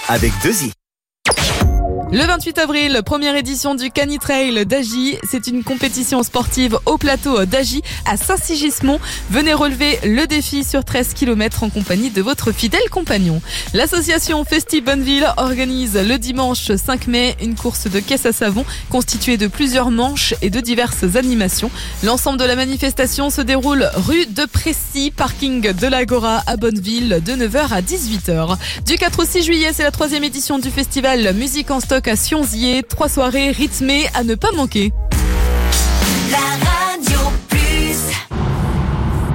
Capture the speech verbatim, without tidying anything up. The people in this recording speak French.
avec deux i. Le vingt-huit avril, première édition du Canitrail d'Agy. C'est une compétition sportive au plateau d'Agy à Saint-Sigismond. Venez relever le défi sur treize kilomètres en compagnie de votre fidèle compagnon. L'association Festi Bonneville organise le dimanche cinq mai une course de caisse à savon constituée de plusieurs manches et de diverses animations. L'ensemble de la manifestation se déroule rue de Précy, parking de l'Agora à Bonneville de neuf heures à dix-huit heures. Du quatre au six juillet, c'est la troisième édition du festival Musique en Stock à Sionzier. Trois soirées rythmées à ne pas manquer.